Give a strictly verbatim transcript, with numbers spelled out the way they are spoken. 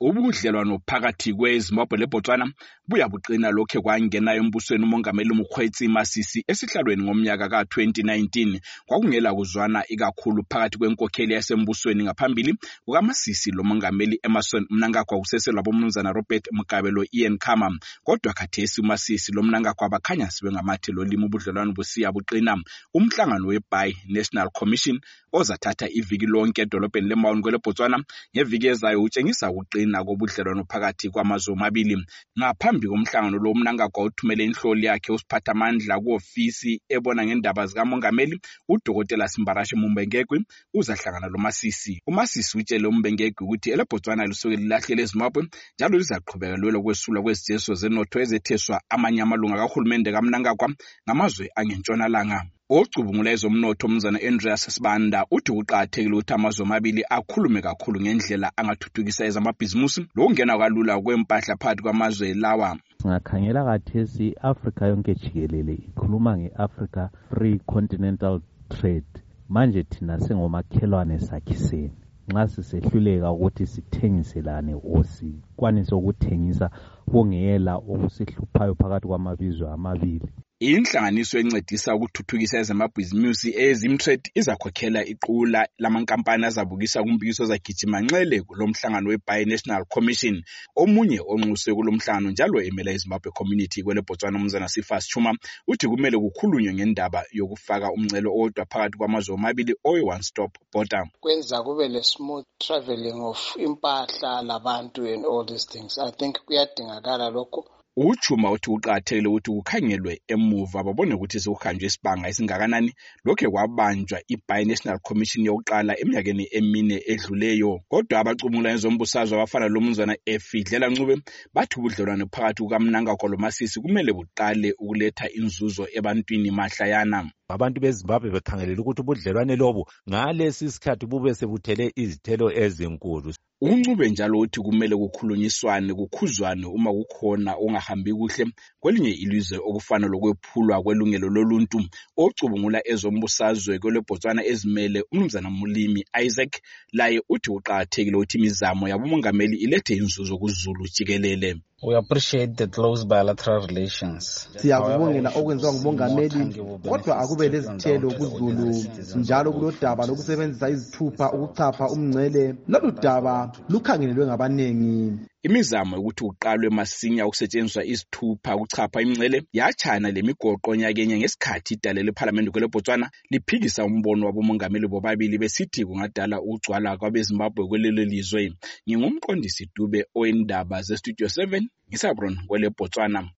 Ubudlelwano phakathi kweZimbabwe leBotswana buyabuqina lokhe kwangenayo embusweni umongameli Mokgweetsi Masisi esihlalweni ngomnyaka ka twenty nineteen. Kwakungela kuzwana ikakhulu phakathi kwenkokheli yasembusweni ngaphambili kukaMasisi lo mongameli Emmerson Mnangagwa kuseselwa bomnumzana Robert Mugabe lo Ian Khama. Kodwa khathesi uMasisi lo Mnangagwa bakhanya sibengamathi lo limo ubudlelwano busiya buqina. Umhlangano weBhayi National Commission ozathatha iviki lonke edolobheni leMaun kweleBotswana ngeviki ezayo utshengisa ukuqina kobudlelwano phakathi kwamazwe omabili. Ngaphambi komhlangano lo Mnangagwa uthumele inhloli yakhe usiphathamandla kuofisi ebona ngendaba zikamongameli uDokotela Simbarashe Mumbengegwi uzahlangana lo Masisi. uMasisi utshele uMbengegwi ukuthi eleBotswana lisuke lilahlele eZimbabwe njalo lizaqhubeka lwelo kwesulwa kwezijeso zenotho ezetheswa amanye amalunga kahulumende kaMnangagwa ngamazwe angentshonalanga. Ocubungula ezomnotho umnumzana Andreas Sibanda uthi kuqakathekile ukuthi amazwe amabili akhulume kakhulu ngendlela angathuthukisa ezamabhizimusi lokungena kalula kwempahla phakathi kwamazwe lawa. Singakhangela khathesi Africa yonke jikelele ikhuluma nge-Africa Free Continental Trade. Manje thina sengomakhelwane sakhiseni. Nxa sisehluleka ukuthi sithengiselane o sikwanise ukuthengisa kungela okusihluphayo phakathi kwamabizwe amabili. Inhlanganiso encedisa ukuthuthukisa ezamabhizimusi eZimtrade izakhokhela iqula lamankampani azabukisa kumbikiso zagijima nxele kulomhlangano weBhayi National Commission. Omunye onxuswe kulomhlangano njalo emela iZimbabwe Community kweleBotswana umnumzana Sifas Chuma uthi kumele kukhulunywe ngendaba yokufaka umncelo owodwa phakathi kwamazwe omabili oyi one stop border. Kwenza kube le smooth traveling of impahla labantu and all these things. I think kuyadingakala lokho. Uchuma uthi uqathele ukuthi ukhangelwe emuva babone ukuthi sekuhanjwe isibanga esingakanani lokhe kwabanjwa iBhayi National Commission yokuqala eminyakeni emine edluleyo. Kodwa abacumula ezombusazwe abafana lo mnumzana Efidlela Ncube bathi ubudlelwano phakathi kukaMnangagwa lo Masisi kumele buqale ukuletha inzuzo ebantwini mahlayana. Abantu beZimbabwe bekhangelela ukuthi ubudlelwane lobo ngalesi sikhathi bube sebuthele izithelo ezinkulu. Uncube njalo uthi kumele kukhulunyiswane kukhuzwane uma kukhona ongahambi kuhle kwelinye ilizwe okufana lokwephulwa kwelungelo loluntu. Ocubungula ezombusazwe kweleBotswana ezimele umnumzana Mulimi Isaac laye uthi uqakathekile ukuthi imizamo yabomongameli ilethe inzuzo kuZulu jikelele. We appreciate the close bilateral relations. Siyakubongela okwenziwa ngumongameli kodwa akube lezithelo kuZulu njalo kulodaba lokusebenzisa izithupha ukuchapha umngcele. Lolu daba lukhangelelwe ngabanengi. Imizamo ukuthi uqalwe masinya ukusetshenziswa izithupha ukuchapha imngcele yachana lemigoqo nyakenye ngesikhathi idale leParliament kweleBotswana liphikisa umbono wabomongameli bobabili besithi kungadala ukugcwala kwabeZimbabwe kwelelo lizwe. Ngingumqondisi Dube oyindaba zeStudio seven ngisabron kweleBotswana.